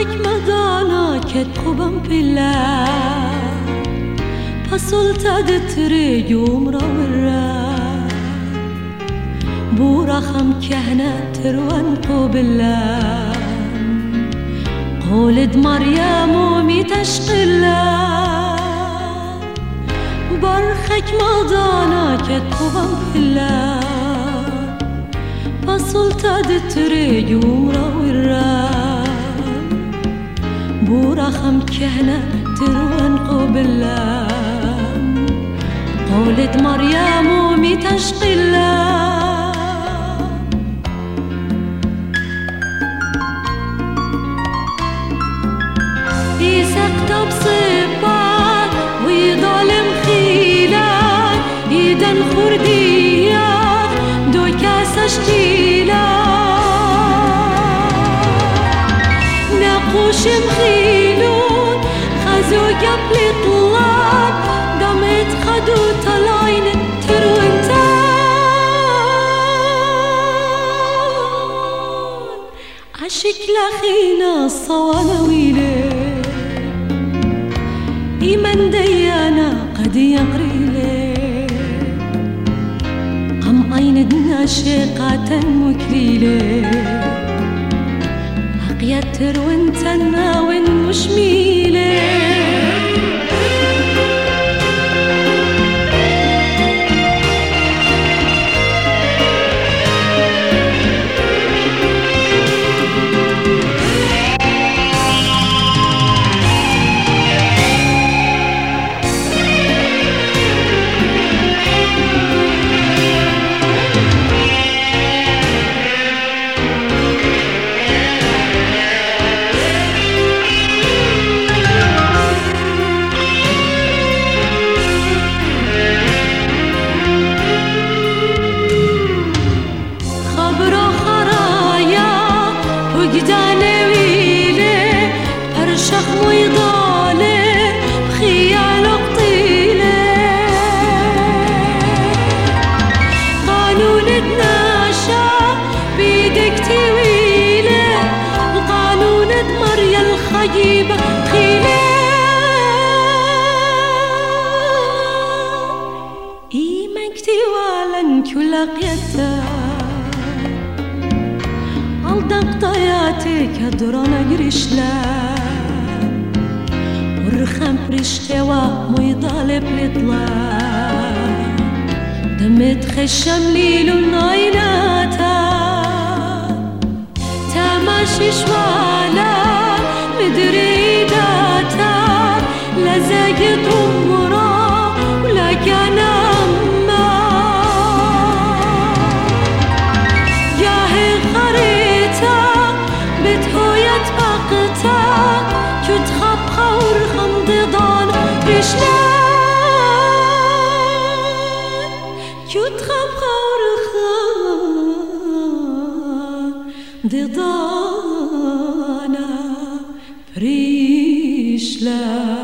مدانا كتقبم بالله فصلت دتري يوم راورا بورا خم كهنة تروان بالله قولد مريم ومي تشقلا برخك مدانا كتقبم بالله فصلت دتري يوم راورا بورا خم كهنة تروان بالله قولت مريم ومي تشقلا يسقط بصبار ويظلم خيلان يدن خرديات دو كاس اشتيلا نقوش مخيلون خزو قبل طلاب دمت خدو طلاين تروانتان عشق لخينا الصوانا ويلي إيمان ديانا قد يقريلي قم عين ناشقة مكليلي عقيا تروين تناوين مشميلي كل قيتا aldaq dayatك هدرانا قرشلا ورخم برشتوا ميضالب لطلا دمت خشم ليلو نايناتا تماشي شوالا مدري داتا لزاقت أمرا ولا كان ضدانا بريشلا